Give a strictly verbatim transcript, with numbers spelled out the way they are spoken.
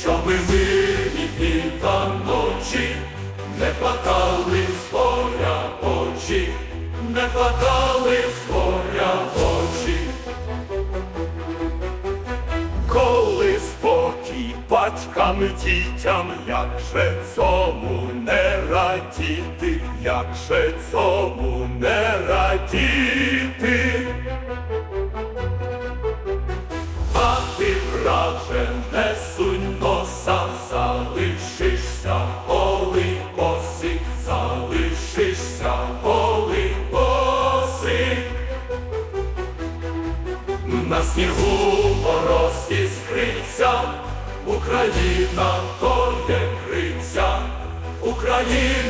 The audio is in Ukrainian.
що ми мирні дні та ночі, не плакали з горя очі, не плакали з горя очі. Коли спокій батькам і дітям, як же цьому не радіти, як же цьому не радіти. А ти, враже, не сунь носа, залишишся голий босий, залишишся голий босий. На снігу мороз іскриться, Україна то є криця, Україна.